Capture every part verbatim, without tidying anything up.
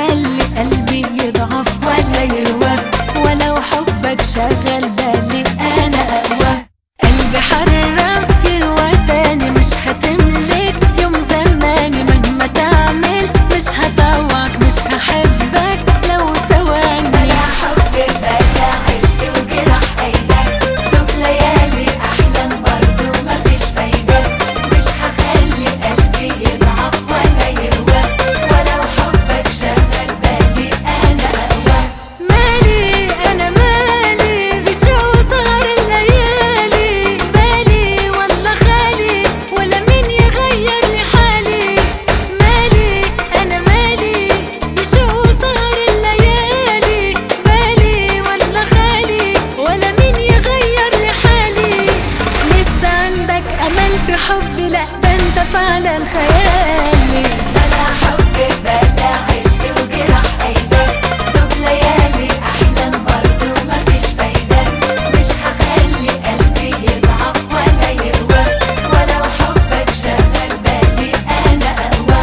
هخلي قلبي يضعف ولا يهوى، ولو حبك شغل بالي انا اقوى. قلبي حرام يهوى تاني، مش هتملك يوم زماني، مهما تعمل مش هطوعك، مش هحبك لو ثواني. بلا حب بلا عشق وجرح ايدك، دوب ليالي احلام برضو مفيش فايدة، مش هخلي قلبي يضعف ولا يهوى، ولو حبك شغل بالي انا اقوى. مالي انا مالي بشوق سهر الليالي، بالي ولا خالي ولا مين يغير لي حالي. مالي انا مالي بشوق سهر الليالي، بالي ولا خالي ولا مين يغير لي حالي. لسه عندك امل في حبي؟ لا ده انت فعلا خيالي. بلا حب بلا عشق وجرح ايدك، دوب ليالي احلام برضو مفيش فايدة، مش هخلي قلبي يضعف ولا يهوى، ولو حبك شغل بالي انا اقوى.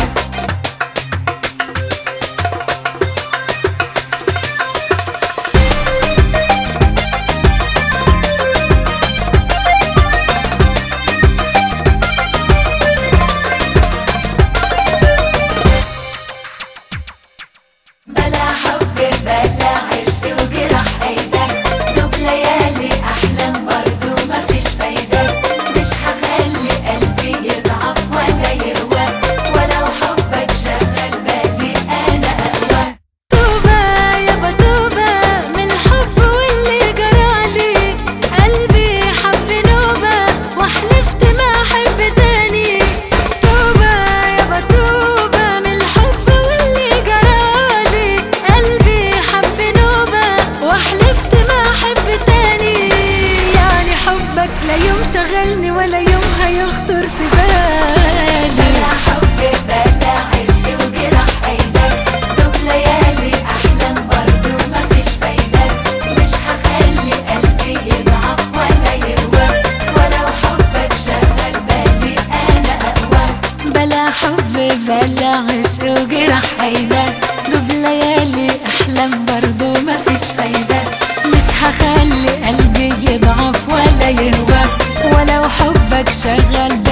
بلا حب بلا عشق وجرح ايدك، دوب ليالي احلام برضو مفيش فايدة، مش هخلي قلبي يضعف ولا يهوى، ولو حبك شغل بالي انا اقوى. توبة يابا توبة من الحب واللي جرالي، قلبي حب نوبة وحلفت ما احب تاني. توبة يابا توبة من الحب واللي جرالي، قلبي حب نوبة وحلفت ما احب تاني. يعني حبك لا يوم شغلني ولا يوم هيخطر في بالي. بلا حب بلا عشق وجرح ايدك، دوب ليالي احلام برضو مفيش فايدة، مش هخلي قلبي يضعف ولا يهوى، ولو حبك شغل بالي انا اقوى. بلا حب بلا عشق وجرح ايدك، دوب ليالي احلام برضو مفيش فايدة، مش هخلي قلبي يضعف ولا يهوى، ولو حبك شغل